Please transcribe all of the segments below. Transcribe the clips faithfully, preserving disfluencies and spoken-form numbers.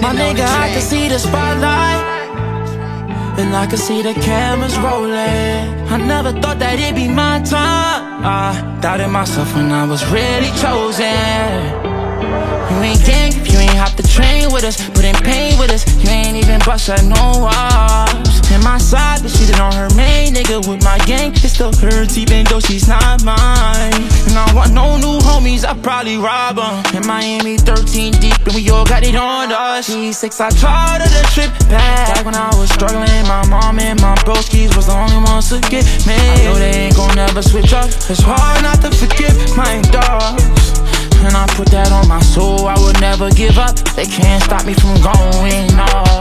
My nigga, I can see the spotlight, and I can see the cameras rolling. I never thought that it'd be my time. I doubted myself when I was really chosen. You ain't gang if you ain't hop the train with us, put in pain with us. You ain't even bust at no walls. And my side, but she did on her main nigga with my gang. It still hurts even though she's not mine. And I want no new homies, I probably rob them. In Miami, thirteen deep, and we all got it on us. G six, I tried to the trip back. Back when I was struggling, my mom and my broskies was the only ones to get me. I know they ain't gon' never switch up. It's hard not to forgive my dogs, and I put that on my soul, I would never give up. They can't stop me from going off.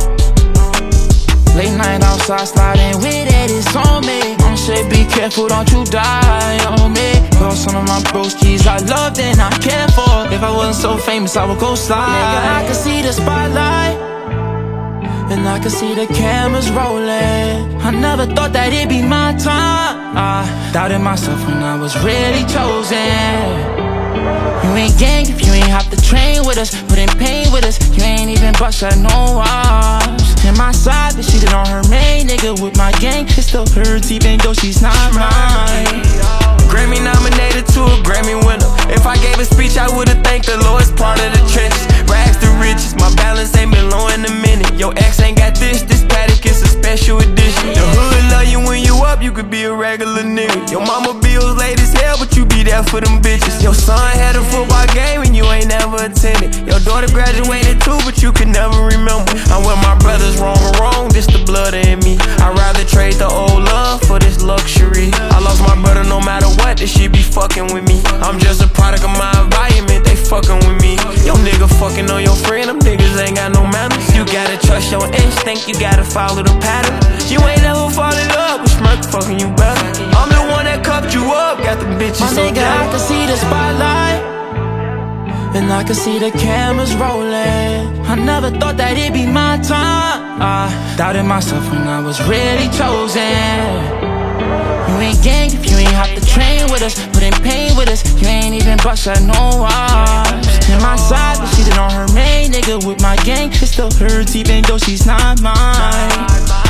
Late night outside sliding with it, it's on me. Mom said be careful, don't you die on me. Lost some of my broskies I loved and I cared for. If I wasn't so famous, I would go slide. Nigga, I can see the spotlight, and I can see the cameras rolling. I never thought that it'd be my time. I doubted myself when I was really chosen. You ain't gang if you ain't hop the train with us, put in pain with us. You ain't even bust at no walls. And my side, but she did on her main nigga with my gang. It still hurts even though she's not mine. Grammy nominated to a Grammy winner. If I gave a speech, I would've thanked the Lord. It's part of the trenches. Rags to riches, my balance ain't been low in a minute. Your ex ain't got this, this paddock is a special edition. The hood love you when you up, you could be a regular nigga. Your mama bills late as hell, but you be there for them bitches. Your son had a football game and you ain't never attended. Your daughter graduated too, but you could never remember. I'm with my brothers, wrong or wrong, this the blood in me. I'd rather trade the old love for this luxury. I lost my brother no matter what, this shit be fucking with me. I'm just a product of my environment, they fucking with me. Yo nigga fucking on your friend, them niggas ain't got no manners. You gotta trust your instinct, you gotta follow the pattern. You ain't never fall in love with smirk fucking you better. I'm the one that cuffed you up, got the bitches my so nigga, down. I can see the spotlight, and I can see the cameras rolling. I never thought that it'd be my time. I doubted myself when I was really chosen. You ain't gang if you ain't hop the train with us, put in pain with us. You ain't even bust at no walls. And my side, but she did on her main nigga with my gang. It still hurts even though she's not mine.